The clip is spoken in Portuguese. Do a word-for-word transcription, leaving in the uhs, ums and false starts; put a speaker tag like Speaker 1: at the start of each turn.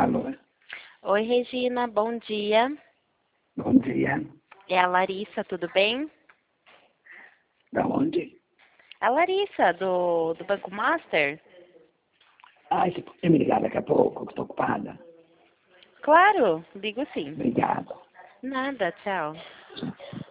Speaker 1: Alô?
Speaker 2: Oi, Regina, bom dia.
Speaker 1: Bom dia.
Speaker 2: É a Larissa, tudo bem?
Speaker 1: Da onde?
Speaker 2: A Larissa, do, do Banco Master?
Speaker 1: Ah, você pode me ligar daqui a pouco, que estou ocupada?
Speaker 2: Claro, ligo sim.
Speaker 1: Obrigado.
Speaker 2: Nada, tchau.
Speaker 1: Tchau.